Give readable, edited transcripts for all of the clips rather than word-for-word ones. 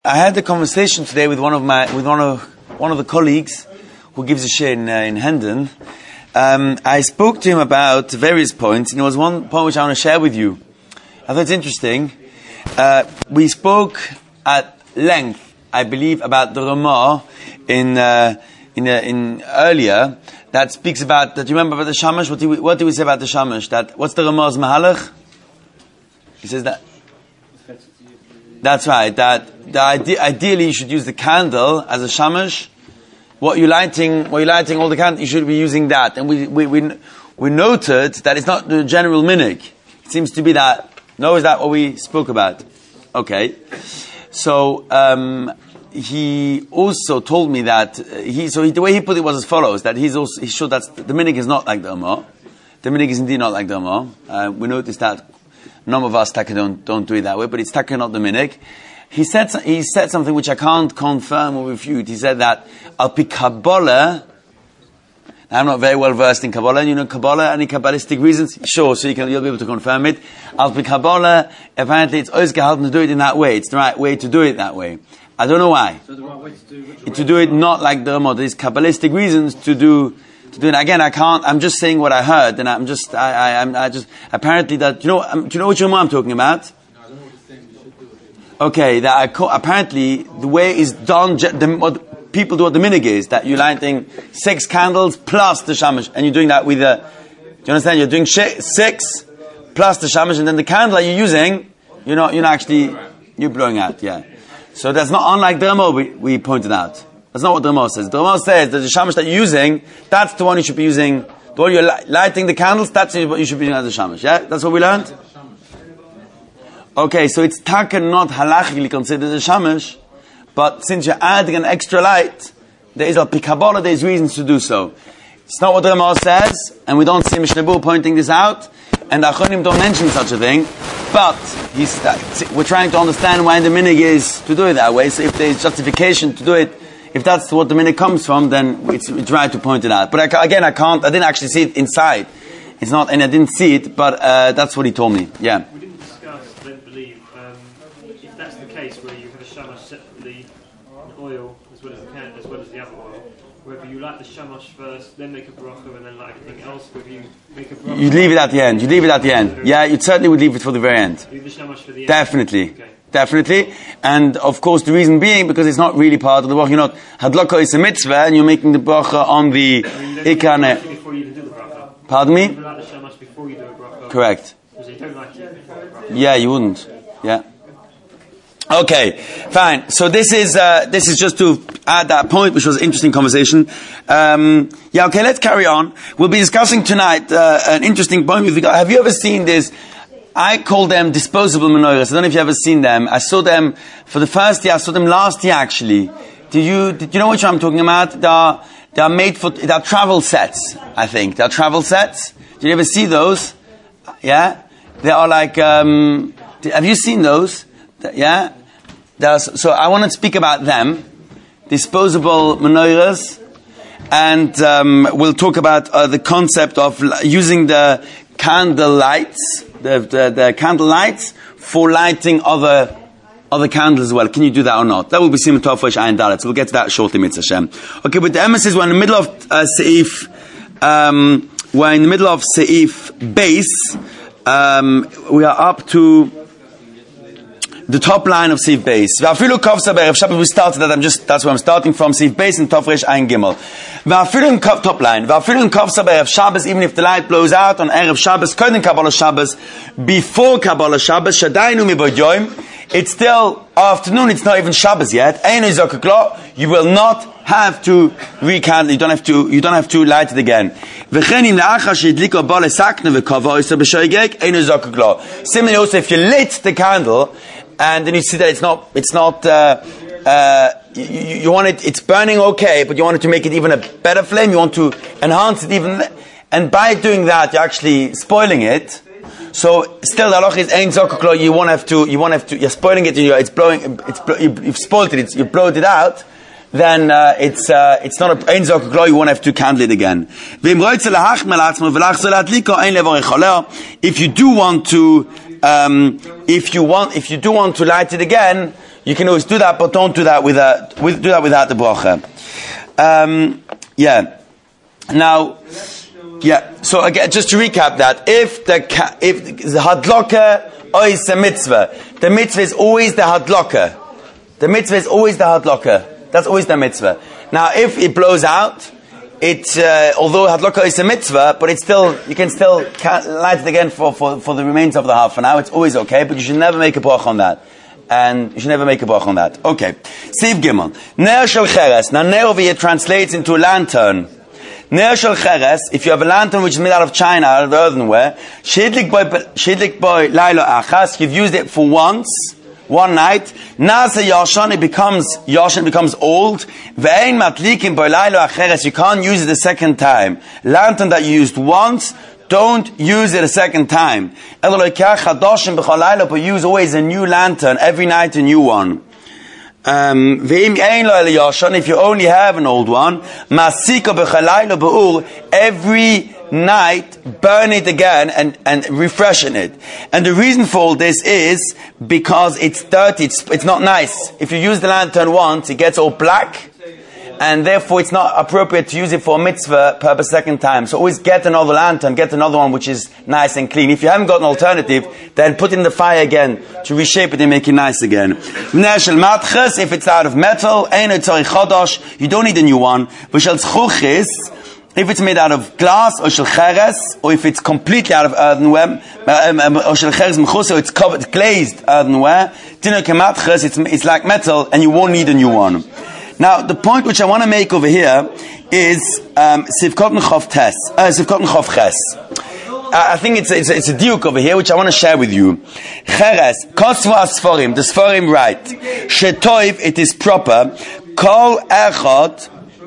I had a conversation today with one of the colleagues who gives a share in Hendon. I spoke to him about various points, and there was one point which I want to share with you. I thought it's interesting. We spoke at length, I believe, about the Ramah in earlier that speaks about that. You remember about the Shamash? What did we say about the Shamash? That what's the Ramah's Mahalach? He says that. That's right. That ideally you should use the candle as a shamash. What you're lighting all the candles, you should be using that. And we noted that it's not the general minig. It seems to be that. No, is that what we spoke about? Okay. So he also told me that the way he put it was as follows: that he's sure that the minig is not like the Amah. The minig is indeed not like the Amah. We noticed that. None of us don't do it that way, but it's taka not the minig. He said something which I can't confirm or refute. He said that al pi Kabbalah. I'm not very well versed in Kabbalah. You know Kabbalah, any Kabbalistic reasons? Sure, so you'll be able to confirm it. Al pi Kabbalah, apparently it's always gehalten to do it in that way. It's the right way to do it that way. I don't know why. So the right way to do it not like the Ramah. There's Kabbalistic reasons to do it. Again, I can't. I'm just saying what I heard, and I'm just apparently that do you know which Ramah I'm talking about? No, I don't know what you're saying. You should do it. Okay, apparently the way is done. What people do, what the minig is that you're lighting 6 candles plus the shamash, and you're doing that with the. Do you understand? You're doing 6 plus the shamash, and then the candle that you're using, you're blowing out. Yeah. So that's not unlike the Ramah we pointed out. That's not what the Ramah says. The Ramah says that the shamash that you're using, that's the one you should be using. The one you're lighting the candles, that's what you should be using as a shamash. Yeah? That's what we learned? Okay, so it's taka not halachically considered a shamash, but since you're adding an extra light, there is al pi Kabbalah, there's reasons to do so. It's not what the Ramah says, and we don't see Mishnah Berurah pointing this out, and the Achonim don't mention such a thing, but we're trying to understand why the minig is to do it that way, so if there's justification to do it, if that's what the minig comes from, then it's right to point it out. But I didn't actually see it inside. It's not, and I didn't see it, but that's what he told me. Yeah. We didn't discuss, I don't believe, if that's the case where you have a shamash separately, oil as well as the other oil, whether you light the shamash first, then make a bracha, and then light everything else, whether you make a bracha. You leave it at the end. Yeah, you certainly would leave it for the very end. Leave the shamash for the end. Definitely. Okay. Definitely. And of course the reason being because it's not really part of the bracha. You're not hadlaka is a mitzvah and you're making the bracha on the ikane. Before you even do the bracha. Pardon me? You light the shamash before you do a bracha. Correct. Because you don't like it before the bracha. Yeah, you wouldn't. Yeah. Okay, fine. So this is just to add that point, which was an interesting conversation. Okay, let's carry on. We'll be discussing tonight an interesting point with regard. Have you ever seen this? I call them disposable menorahs. I don't know if you've ever seen them. I saw them for the first year. I saw them last year, actually. Did you know which one I'm talking about? They are travel sets, I think. They are travel sets. Did you ever see those? Yeah? They are like, have you seen those? Yeah? So I want to speak about them. Disposable menorahs. And we'll talk about the concept of using the candle lights, the candle lights for lighting other candles as well. Can you do that or not? That will be Simon Tov Reish Ayin Dalet. So we'll get to that shortly, Mitzvah Hashem. Okay, but the emphasis, we're in the middle of Seif. We're in the middle of Seif base. We are up to the top line of Seif base. We started that. That's where I'm starting from. Seif base and Tov Reish Ayin Gimel. Top line. Even if the light blows out on Erev Shabbos, Kabbalah Shabbos, before Kabbalah Shabbos, it's still afternoon. It's not even Shabbos yet. You will not have to rekindle. You don't have to light it again. Similarly, also if you lit the candle and then you see that it's not. You want it. It's burning okay, but you want it to make it even a better flame. You want to enhance it even, and by doing that, you're actually spoiling it. So still, the halach is ein zakuk. You won't have to. You're spoiling it. It's blowing. You've spoiled it. You blowed it out. Then it's not a ein zakuk. You won't have to candle it again. If you do want to light it again, You can always do that, but don't do that without the bracha. Now, so again, just to recap that, if the hadloka is a mitzvah, the mitzvah is always the hadloka. The mitzvah is always the hadloka. That's always the mitzvah. Now, if it blows out, although hadloka is a mitzvah, but it's still, you can still light it again for the remains of the half an hour. It's always okay, but you should never make a bracha on that. And you should never make a bracha on that. Okay. Siv Gimel. Ner shel cheres. Now, ner over here translates into lantern. Ner shel cheres, if you have a lantern which is made out of china, out of earthenware, shidlik boy lailo achas, you've used it for one night, nasa yashan, it becomes old, ve'ein matlikim boy lailo acheres, you can't use it a second time. Lantern that you used once, don't use it a second time. But use always a new lantern, every night a new one. If you only have an old one, every night burn it again and refreshen it. And the reason for all this is because it's dirty, it's not nice. If you use the lantern once, it gets all black, and therefore it's not appropriate to use it for a mitzvah purpose second time. So always get another lantern, get another one which is nice and clean. If you haven't got an alternative, then put it in the fire again to reshape it and make it nice again. If it's out of metal, you don't need a new one. If it's made out of glass, or if it's completely out of earthenware, it's covered, glazed earthenware, it's like metal and you won't need a new one. Now, the point which I want to make over here is Sivkot Nchov Ches. I think it's a diuk over here which I want to share with you. Cheres, Kosvu Asforim, the Sforim write, Shetoiv, it is proper, Kol Echot,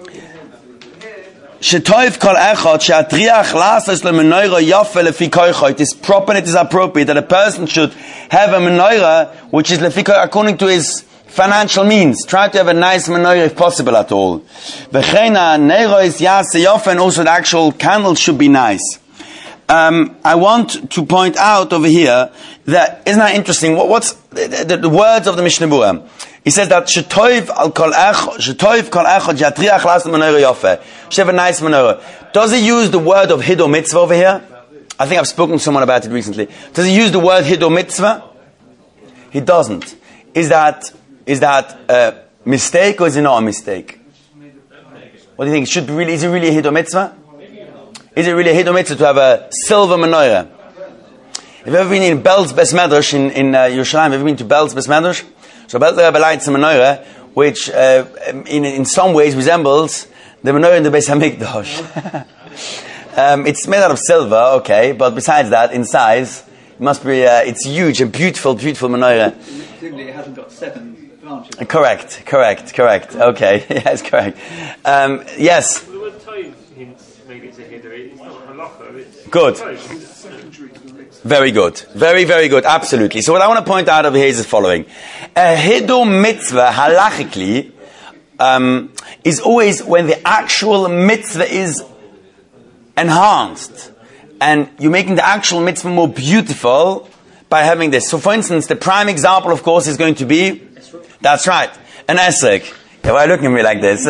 Shetoiv Kol Echot, Sheatriach Lasas LeMenoira Yofe Lefi Koicho, it is proper and it is appropriate that a person should have a menorah which is Lefi Koicho according to his financial means. Try to have a nice menorah if possible at all. And also the actual candle should be nice. I want to point out over here that, isn't that interesting? What's the words of the Mishnah Berurah? He says that shetoiv kol echod yatriach las menorah yofe. Should have a nice menorah. Does he use the word of hiddur mitzvah over here? I think I've spoken to someone about it recently. Does he use the word hiddur mitzvah? He doesn't. Is that a mistake or is it not a mistake? What do you think? Is it really a hiddur mitzvah? Is it really a hiddur mitzvah to have a silver menorah? Have you ever been in Belz Beis Medrash in Yerushalayim? Have you ever been to Belz Beis Medrash? So Belz Rebbe lights a menorah which in some ways resembles the menorah in the Beis Hamikdash. It's made out of silver, okay, but besides that, in size, it must be, it's huge, a beautiful, beautiful menorah. It hasn't got 7 branches. Correct. Okay, yes, correct. Yes. The word tithe hints maybe it's a hiddur. It's not halacha. It's good. Very good. Very, very good. Absolutely. So what I want to point out over here is the following. A hiddur mitzvah, halachically, is always when the actual mitzvah is enhanced. And you're making the actual mitzvah more beautiful by having this. So for instance, the prime example, of course, is going to be, that's right, an esrog. Yeah, why are you looking at me like this?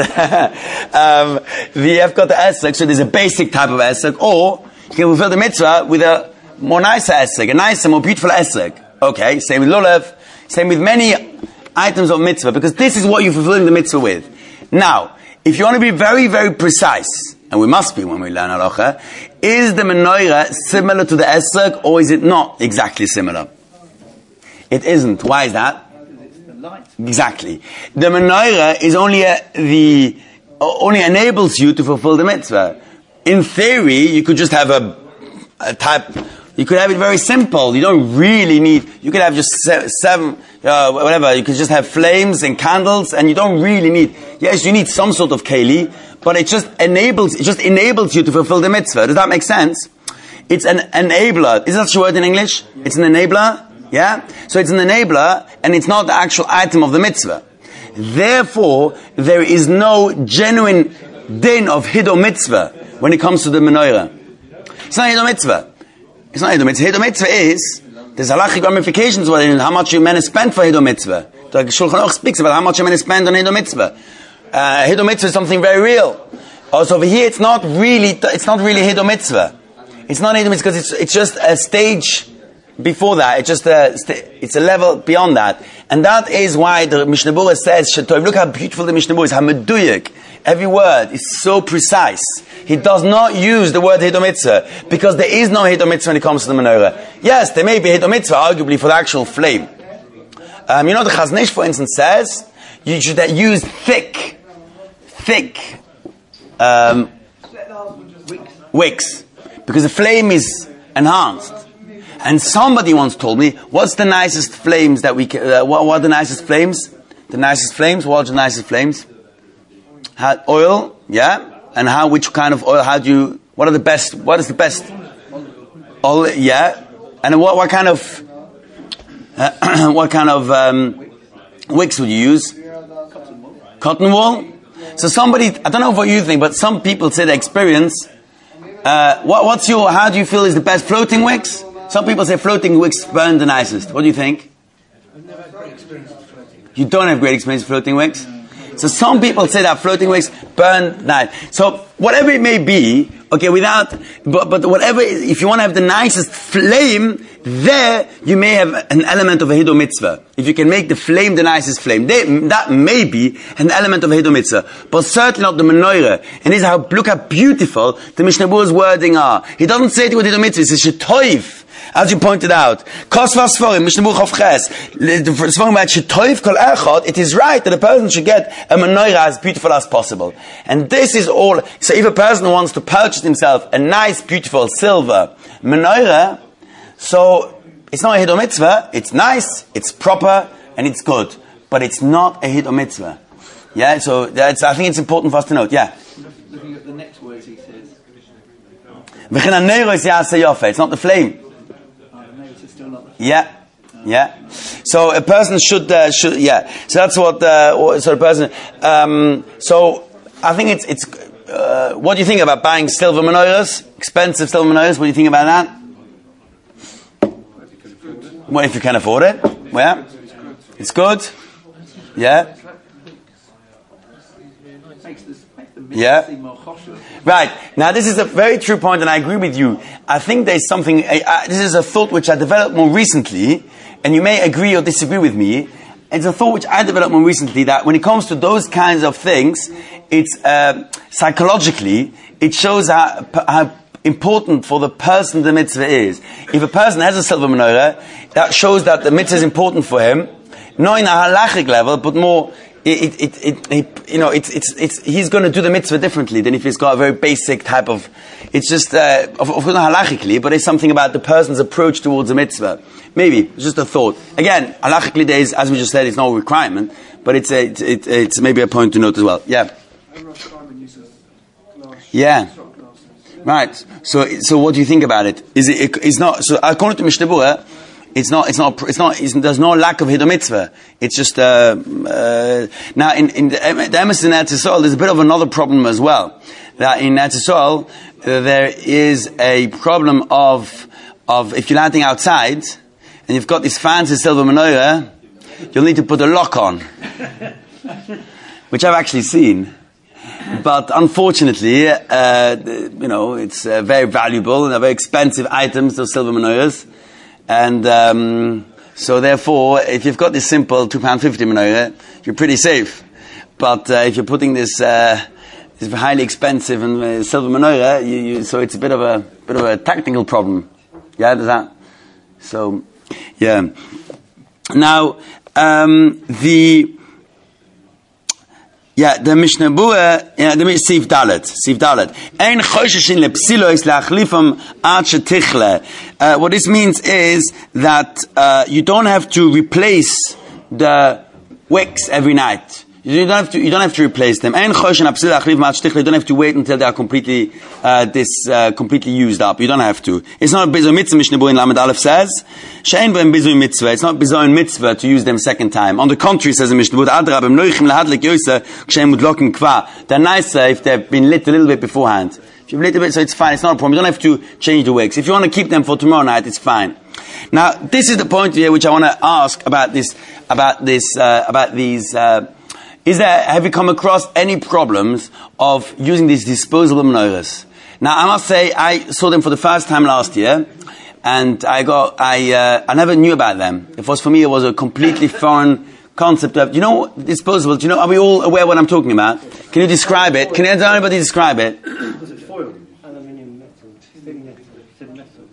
We have got the esrog, so there's a basic type of esrog, or you can fulfill the mitzvah with a more nicer esrog, a nicer, more beautiful esrog. Okay, same with lulav, same with many items of mitzvah, because this is what you're fulfilling the mitzvah with. Now, if you want to be very, very precise, and we must be when we learn halacha, is the menorah similar to the esrog, or is it not exactly similar? It isn't. Why is that? Exactly. The menorah is only enables you to fulfill the mitzvah. In theory, you could just have a type. You could have it very simple. You don't really need. You could have just 7, whatever. You could just have flames and candles, and you don't really need. Yes, you need some sort of keli, but it just enables you to fulfill the mitzvah. Does that make sense? It's an enabler. Is that the word in English? Yeah. It's an enabler. Yeah? So it's an enabler, and it's not the actual item of the mitzvah. Therefore, there is no genuine din of hiddur mitzvah when it comes to the menorah. It's not hiddur mitzvah. Hiddur mitzvah is, there's halachic ramifications on how much you men spend for hiddur mitzvah. The Shulchan Aruch speaks about how much I'm going to spend on Hiddur Mitzvah. Hiddur Mitzvah is something very real. Also over here, it's not really Hiddur Mitzvah. It's not Hiddur Mitzvah because it's just a stage before that. It's just it's a level beyond that. And that is why the Mishnah Berurah says, Shetov, look how beautiful the Mishnah Berurah is, how meduyek. Every word is so precise. He does not use the word Hiddur Mitzvah because there is no Hiddur Mitzvah when it comes to the menorah. Yes, there may be Hiddur Mitzvah, arguably, for the actual flame. The Chazon Ish, for instance, says you should use thick wicks because the flame is enhanced. And somebody once told me, what's the nicest flames that we can, what are the nicest flames? The nicest flames? What are the nicest flames? Oil, yeah? And which kind of oil, what is the best? Oil, yeah? And what kind of, wicks would you use? Cotton wool? So somebody, I don't know what you think, but some people say the experience, how do you feel is the best floating wicks? Some people say floating wicks burn the nicest. What do you think? I've never had great experience with floating wicks. You don't have great experience with floating wicks? So some people say that floating wicks burn nice. So whatever it may be, okay, but whatever, if you want to have the nicest flame, there you may have an element of a Hiddur Mitzvah. If you can make the flame the nicest flame, that may be an element of a Hiddur Mitzvah, but certainly not the menorah. And look how beautiful the Mishnah Berurah's wording are. He doesn't say it with Hiddur Mitzvah, he says Shetoiv. As you pointed out, Kosva Sforim, Mishnah Berurah Chav Ches, the Sforim about Shetoiv Kol Echad, it is right that a person should get a menorah as beautiful as possible. And this is all. So if a person wants to purchase himself a nice, beautiful silver menorah, so it's not a Hiddur Mitzvah, it's nice, it's proper, and it's good. But it's not a Hiddur Mitzvah. Yeah, so I think it's important for us to note. Yeah? Looking at the next words he says. It's not the flame. Yeah. So a person should. Yeah. So that's what. So a person. So I think it's. What do you think about buying silver menorahs? Expensive silver menorahs. What do you think about that? Well, if you can afford it. Yeah. It's good. Yeah. Yeah. Right. Now this is a very true point and I agree with you. I think there's something, this is a thought which I developed more recently, and you may agree or disagree with me. It's a thought which I developed more recently that when it comes to those kinds of things, it's psychologically, it shows how important for the person the mitzvah is. If a person has a silver menorah, that shows that the mitzvah is important for him, not in a halachic level, but more he's going to do the mitzvah differently than if he's got a very basic type of. It's just of course not halachically, but it's something about the person's approach towards the mitzvah. Maybe it's just a thought. Again, halachically, there is, as we just said, it's no requirement, but it's maybe a point to note as well. Yeah. Yeah. Right. So what do you think about it? It's not. So according to Mishnah Berurah, there's no lack of Hiddur Mitzvah. It's just now in the Emes in Eretz Yisrael, there's a bit of another problem as well. That in Eretz Yisrael there is a problem of if you're landing outside and you've got this fancy silver menorah, you'll need to put a lock on, which I've actually seen. But unfortunately, it's very valuable and they're very expensive items, those silver menorahs. And so therefore, if you've got this simple £2.50 menorah, you're pretty safe. But if you're putting this highly expensive and silver menorah, so it's a bit of a technical problem. Yeah, does that? So, yeah. Now, the Mishnah Berurah, the Sif Dalet. Ein chosheshin lepsilos leachlifam ad shetichle. What this means is that you don't have to replace the wicks every night. You don't have to replace them. Ein chosheshin lepsilos leachlifam ad shetichle. You don't have to wait until they are completely completely used up. You don't have to. It's not a bizoy mitzvah. Mishnah Berurah in Lamed Aleph says she'ein b'hem bizoy mitzvah. It's not bizoy mitzvah to use them second time. On the contrary, says the Mishnah Berurah, adrab em noichim lahadlik yoser kshem mudlokin kva. They're nicer if they've been lit a little bit beforehand. If you've lit a bit, so it's fine. It's not a problem. You don't have to change the wicks. If you want to keep them for tomorrow night, it's fine. Now, this is the point here which I want to ask about these. Have you come across any problems of using these disposable menorahs? Now, I must say, I saw them for the first time last year, and I never knew about them. It was a completely foreign concept of, disposable. Are we all aware what I'm talking about? Can you describe it? Can anybody describe it? Was it foil? Aluminium metal, thin metal.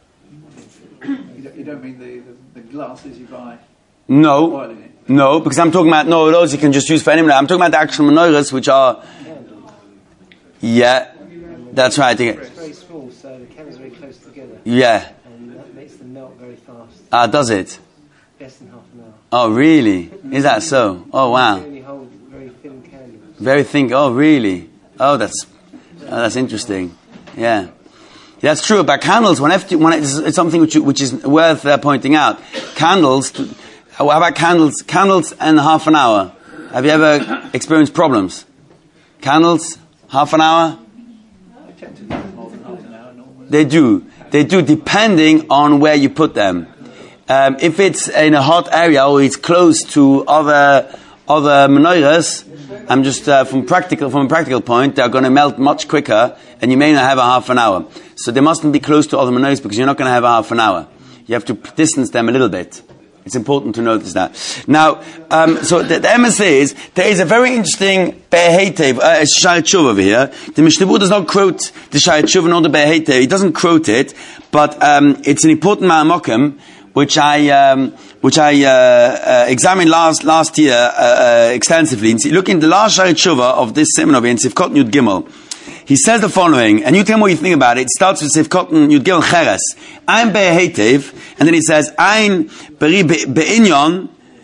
You don't mean the glasses you buy? No. Oil in it? No, because I'm talking about, those you can just use for any menorah. I'm talking about the actual menorahs, which are, yeah, that's right. It's very small, so the candles are very close together. Yeah. And that makes them melt very fast. Does it? Less than half an hour. Oh, really? Is that so? Oh, wow. They only hold very thin candles. Very thin. Oh, really? Oh, that's interesting. Yeah. That's true. About candles, it's something which is worth pointing out. Candles, how about candles? Candles and half an hour. Have you ever experienced problems? Candles, half an hour? They tend to last more than half an hour normally. They do, depending on where you put them. If it's in a hot area or it's close to other menorahs, I'm just from a practical point, they're going to melt much quicker, and you may not have a half an hour. So they mustn't be close to other menorahs because you're not going to have a half an hour. You have to distance them a little bit. It's important to notice that. Now, so the MSA is, there is a very interesting Be'ehetev, Shayat Shuv over here. The Mishnah Berurah does not quote the Shayat Shuv nor the Be'ehetev. He doesn't quote it, but it's an important Ma'amokim, which I examined last year extensively. Look in the last Shayat Shuvah of this seminar in Sivkot Yud Gimel. He says the following, and you tell me what you think about it. It starts with Sivkot Yud Gimel Cheres. Ein Be'ehetev, and then he says Ein Be'inyon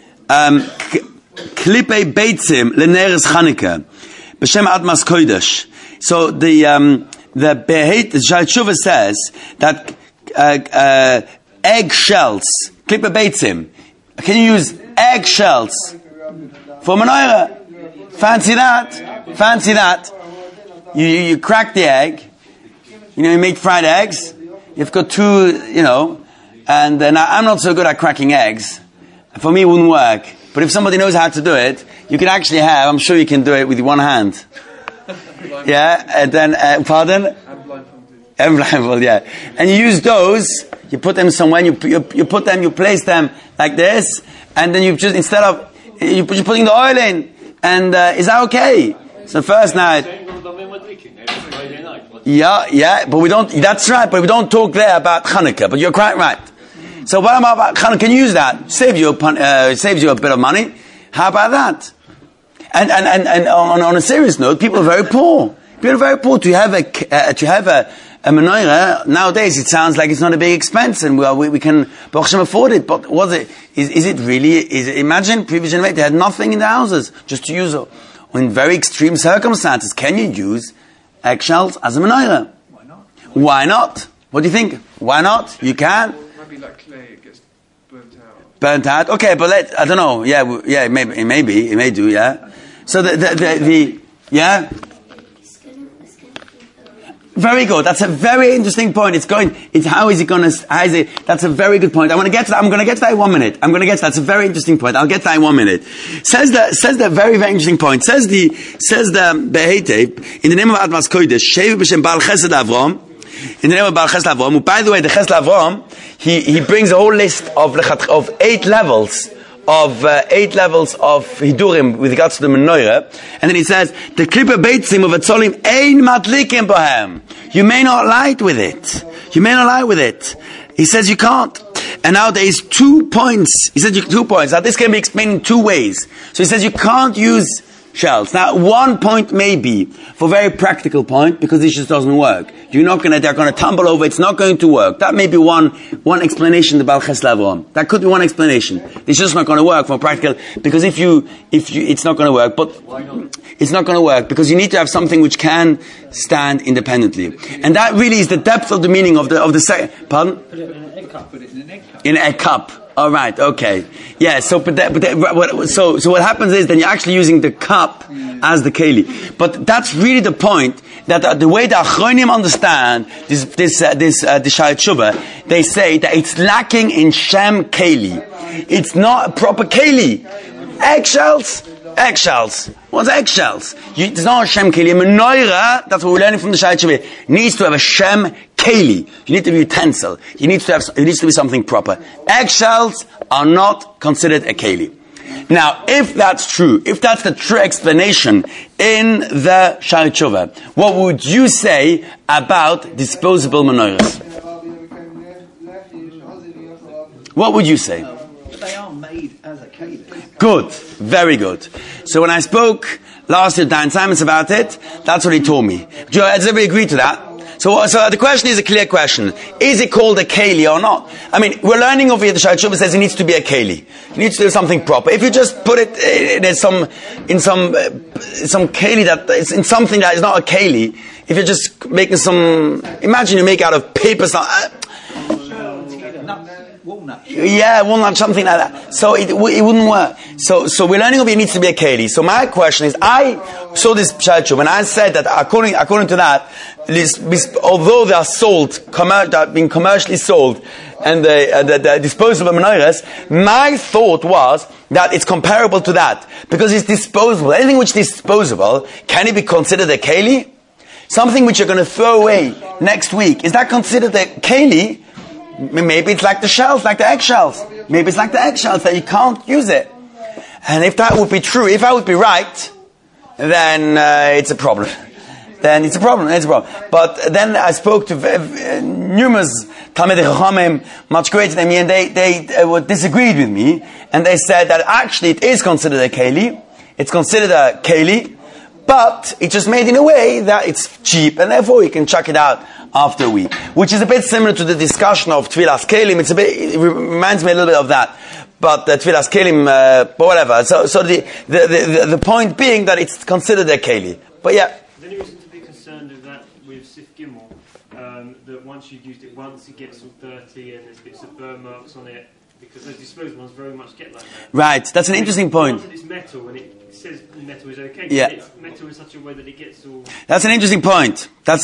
Klipei Beitzim Leneres Chanukah B'Shem Admas Kodesh. So the Be'ehetev, Shayat Shuvah says that egg shells, Klipei Beitzim. Can you use egg shells for menorah? Fancy that. You crack the egg. You make fried eggs. You've got two, and I'm not so good at cracking eggs. For me, it wouldn't work. But if somebody knows how to do it, you can actually I'm sure you can do it with one hand. Yeah, and then, pardon? I'm blindfolded, yeah. And you use those, you put them somewhere, you place them like this, and then you're putting the oil in. And is that okay? So first night. Yeah, but we don't, that's right, but we don't talk there about Chanukah, but you're quite right. So what about Chanukah? Can you use that? Saves you a bit of money. How about that? And on a serious note, people are very poor. To have a menorah, nowadays it sounds like it's not a big expense, and we can, Baruch Hashem, afford it, but is it really, imagine, previous generation, they had nothing in their houses, just to use it. In very extreme circumstances, can you use eggshells as a menorah? Why not? What do you think? Why not? You can. It might be like clay, it gets burnt Burnt out? out. Okay, but I don't know. Yeah, it may do, yeah. So yeah? Very good. That's a very interesting point. That's a very good point. I'm going to get to that in 1 minute. That's a very interesting point. I'll get to that in 1 minute. Says the very, very interesting point. Says the Be'ehetev, in the name of Admas Kodesh, Shev B'Shem Baal Chesed Avram, in the name of Baal Chesed Avram, by the way, the Chesed Avram, he brings a whole list of 8 levels of hidurim with regards to the menorah, and then he says the klipa beitzim of atzolim ein matlikim bohem. You may not light with it. He says you can't. And now there is 2 points. He says 2 points. Now this can be explained in 2 ways. So he says you can't use shells. Now 1 point may be for a very practical point because this just doesn't work. They're going to tumble over. It's not going to work. That may be one explanation. The Baal Chesed Avram. That could be one explanation. It's just not going to work for practical because if you, it's not going to work. But why not? It's not going to work because you need to have something which can stand independently, and that really is the depth of the meaning of the second. Pardon? Put it in an egg cup. In an egg cup. All right. Okay. Yeah. So, so what happens is then you're actually using the cup as the keli. But that's really the point. that the way the Achronim understand this Shayat Shuvah, they say that it's lacking in Shem Keli. It's not a proper Keli. Eggshells. What's eggshells? It's not a Shem Keli. A menorah, that's what we're learning from the Shayat Shuvah, needs to have a Shem Keli. You need to be a utensil. It needs to be something proper. Eggshells are not considered a Keli. Now, if that's true, if that's the true explanation in the Shayat Shuvah, what would you say about disposable menorahs? What would you say? But they are made as a keli. Good. Very good. So when I spoke last year to Dan Simons about it, that's what he told me. Does everybody agree to that? So the question is a clear question. Is it called a keli or not? I mean, we're learning over here, the Shayat Shuvah says it needs to be a keli. It needs to do something proper. If you just put it in some keli that is in something that is not a keli, if you're just making imagine you make out of paper Walnut. Yeah, walnut, something like that. So it wouldn't work. So we're learning over it needs to be a keli. So my question is, I saw this Shayat Shuvah and I said that according to that, although they are sold, being commercially sold, and the disposable menorahs, my thought was that it's comparable to that because it's disposable. Anything which is disposable, can it be considered a keli? Something which you're going to throw away next week, is that considered a keli? Maybe it's like the shells, like the eggshells. Maybe it's like the eggshells that you can't use it. And if that would be true, if I would be right, then it's a problem. But then I spoke to numerous Talmidei Chachamim, much greater than me, and they disagreed with me, and they said that actually it is considered a keli. It's considered a keli, but it's just made in a way that it's cheap, and therefore you can chuck it out after a week, which is a bit similar to the discussion of Tfilas Kelim. It reminds me a little bit of that. But Tfilas Kelim, but whatever. So the point being that it's considered a Keli. But yeah. Is there any reason to be concerned of that with Sif Gimel? That once you've used it once, it gets all dirty and there's bits of burn marks on it? Because those disposable ones very much get like that. Right, that's an interesting point. Once it's metal, and it says metal is okay, yeah. It's metal in such a way that it gets all... That's an interesting point. I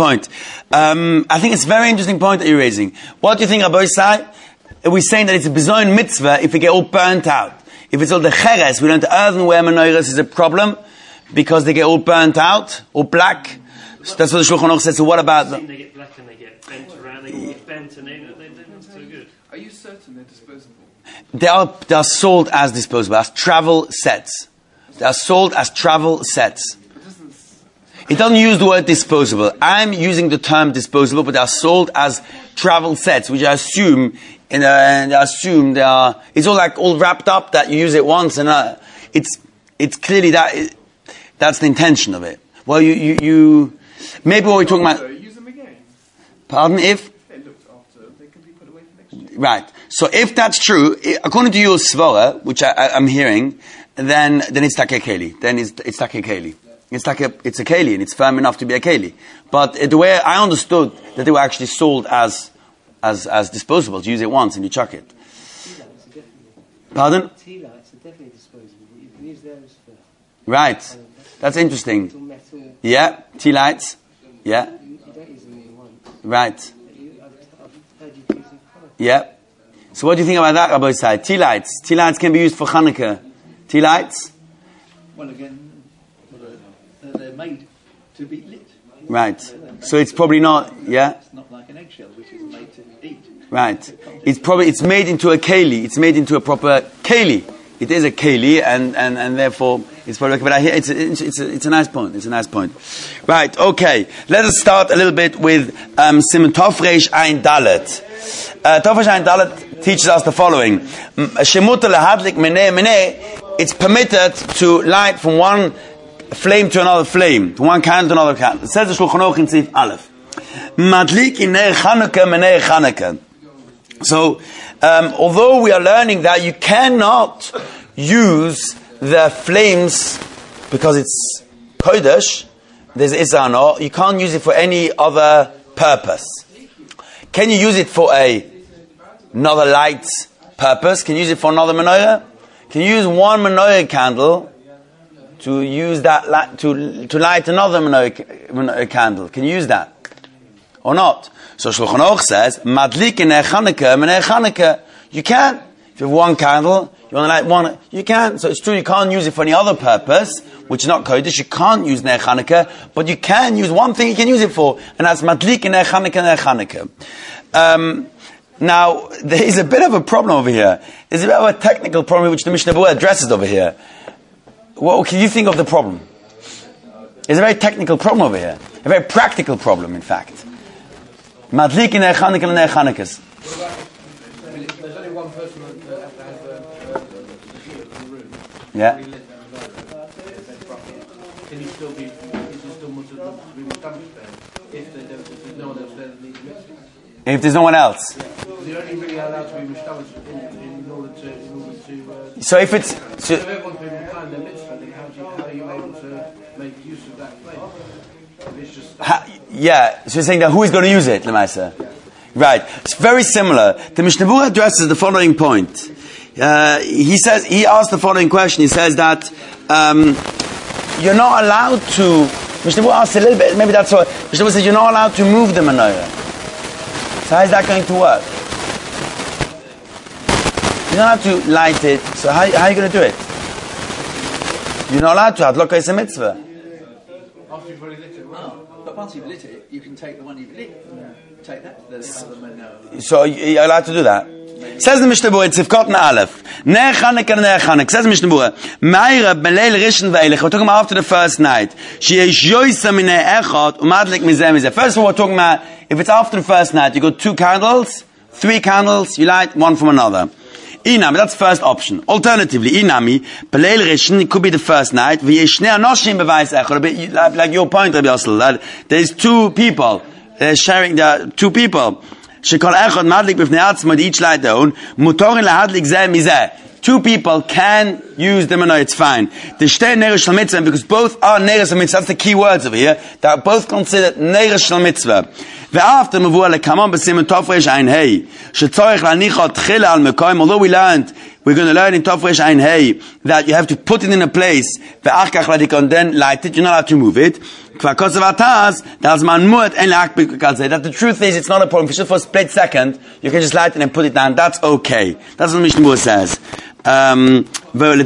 think it's a very interesting point that you're raising. What do you think, Rabbi Isai? We're saying that it's a bizoin mitzvah if it get all burnt out. If it's all the cheres, we learn the earthenware menorahs is a problem because they get all burnt out, or black. So that's what the Shulchan Aruch says. So what about them? They get black and they get bent around, they get bent and they're not so good. Are you certain they're disposable? They are sold as disposable, as travel sets. They are sold as travel sets. It doesn't use the word disposable. I'm using the term disposable, but they are sold as travel sets, which I assume, they are. It's all wrapped up that you use it once, and it's clearly that's the intention of it. Well, you maybe what we're talking about. Use them again. Pardon, if. They can be put away for next year. Right. So if that's true, according to your svara, which I'm hearing, then it's like a keli. Then it's like a keli. It's a keli, and it's firm enough to be a keli. But the way I understood that they were actually sold as disposables, you use it once and you chuck it. Pardon? Tea lights are definitely disposable. You can use those for. Right. That's interesting. Metal. Yeah. Tea lights. Yeah. You don't use them in once. Right. I've heard you use them for. Yeah. So what do you think about that, Rabbi Isai? Tea lights. Tea lights can be used for Hanukkah. Tea lights. Well, again, they're made to be lit. Right. So it's probably not. Yeah. It's not like an eggshell, which is made to eat. Right. It's made into a keli. It's made into a proper keli. It is a keli, and therefore it's probably. But I hear it's a nice point. It's a nice point. Right. Okay. Let us start a little bit with Siman Tov Reish Ayin Dalet. Tov Reish Ayin Dalet teaches us the following: Shemuta lehadlik meneh meneh. It's permitted to light from one flame to another flame, from one candle to another candle. It says the Shulchan Aruch in Tzif Aleph. Madlik in Ner Chanukah meneh Chanukah. So, although we are learning that you cannot use the flames because it's Kodesh, there's Isano, you can't use it for any other purpose. Can you use it for another light purpose? Can you use it for another menorah? Can you use one menorah candle to use that to light another menorah candle? Can you use that or not? So Shulchan Aruch says, "Madlik in Chanukah, you can. If you have one candle, you want to light one, you can. So it's true, you can't use it for any other purpose, which is not kodesh. You can't use Ner Chanukah, but you can use one thing you can use it for, and that's Madlik in Chanukah. Now, there is a bit of a problem over here. There's a bit of a technical problem which the Mishnah Berurah addresses over here. What can you think of the problem? There's a very technical problem over here. A very practical problem, in fact. Madlik in Chanukah and Chanukahs. There's only one person that has to have in the room. Yeah. Can you still be? Is it still much of be established there? If there's no one else there that needs mitzvah. If there's no one else. You're only really allowed to be established in order to. So if it's So if everyone's been reclined their mitzvah, then how are you able to make use of that place? It's just. Yeah, so you're saying that who is going to use it, Lemaisa? Right. It's very similar. The Mishnah Berurah addresses the following point. He asks the following question. He says that you're not allowed to. Mishnah Berurah asks a little bit. Maybe that's what Mishnah Berurah says. You're not allowed to move the menorah. So how is that going to work? You're not allowed to light it. So how are you going to do it? You're not allowed to. Hadlokah is a mitzvah. After you've already lit it, But once you've lit it, you can take the one you've lit, take that to the other menorah. So you're allowed to do that. Says the Mishnah Berurah, Tzivkot and Aleph. Ner Chanukah, Ner Chanukah. Says the Mishnah Berurah, Me'ira b'leil rishon v'eilech. We're talking about after the first night. Sheyesh yoysa minei echad u'madlik mizeh mizeh. First of all, we're talking about if it's after the first night, you got 2 candles, 3 candles, you light one from another. Inami, that's the first option. Alternatively, Inami, b'leil rishon, it could be the first night. V'yesh shnei anoshim b'vayis echad. Like your point, Rabbi Yossel, that there's 2 people. They're sharing the 2 people. Shekol echad madlik b'fnei atzmo, each light their own. Mutorin lahadlik zeh mizeh. 2 people can use the menorah, it's fine. The shtei neresh shel mitzvah, because both are neresh shel mitzvah, that's the key words over here, that are both considered neresh shel mitzvah. Ve'after mavua lekamon b'simen tofresh ein hei, shetzorech lanichot tchila al mekoim, although we're going to learn in tofresh ein hei, that you have to put it in a place, ve'achkach ladikon, then light it, you're not allowed to move it. That the truth is, it's not a problem. If it's just for a split second, you can just light it and put it down. That's okay. That's what Mishnah Berurah says. But according to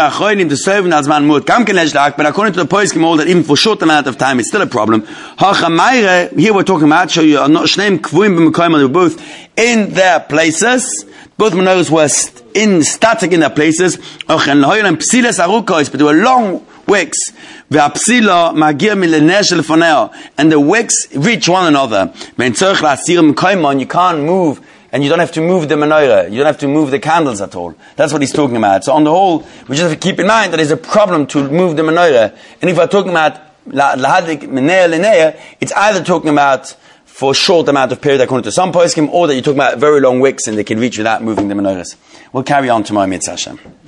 the poskim, all that even for a short amount of time, it's still a problem. Here we're talking about, they were both in their places. Both menorahs were static in their places. But they were long wicks. And the wicks reach one another. You can't move, and you don't have to move the menorah. You don't have to move the candles at all. That's what he's talking about. So on the whole, we just have to keep in mind that there's a problem to move the menorah. And if we're talking about lahadik menorah linear, it's either talking about for a short amount of period according to some poskim, or that you're talking about very long wicks and they can reach without moving the menorahs. We'll carry on tomorrow, Mitzvah Hashem.